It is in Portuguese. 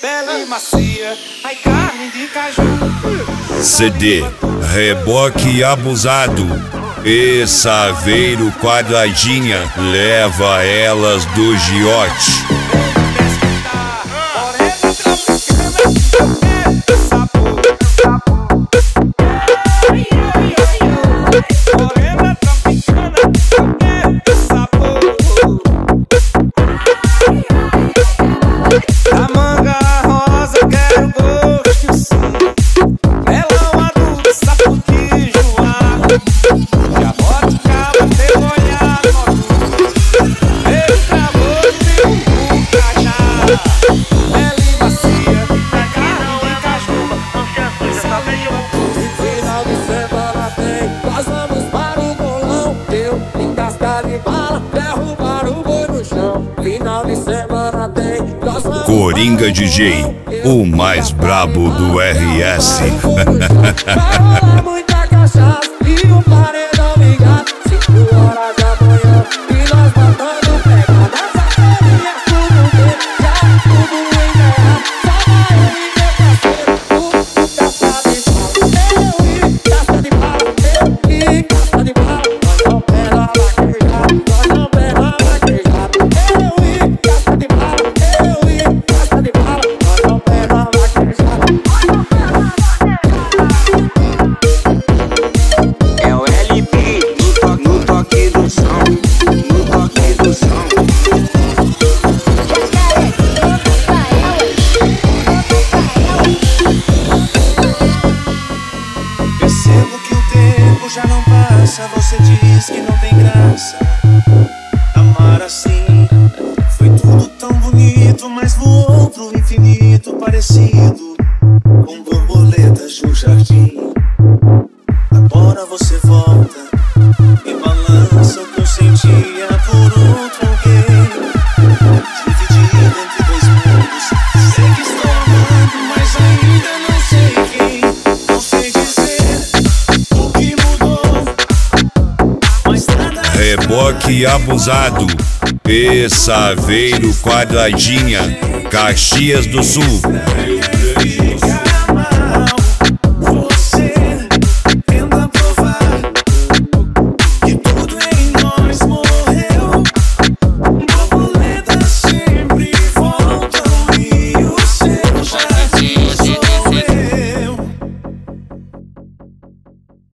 bela e macia, ai carne de caju. CD, reboque abusado e Saveiro quadradinha, leva elas do giote. Coringa DJ, o mais brabo do RS. Vai rolar muita cachaça e um paredão ligado, 5 horas da manhã e nós matando pegada. Essa é tudo bem, já tudo enganado. Só vai eu e meu parceiro, caça de bala, eu e caça de bala. Nós não pega vaquejado, nós não pega vaquejado. Eu e caça de bala, eu e caça de bala. Nós não pega vaquejado. É o LP no toque do som, no toque do som. Percebo que o tempo já não passa, você diz que não tem graça. Amar assim foi tudo tão bonito, mas voou pro infinito, parecido com borboletas no jardim. Agora você volta e balança o que eu sentia por outro alguém, dividido entre dois mundos. Sei que estou amando, mas ainda não sei quem. Não sei dizer o que mudou, mas nada. Reboque abusado e Saveiro quadradinha, Caxias do Sul.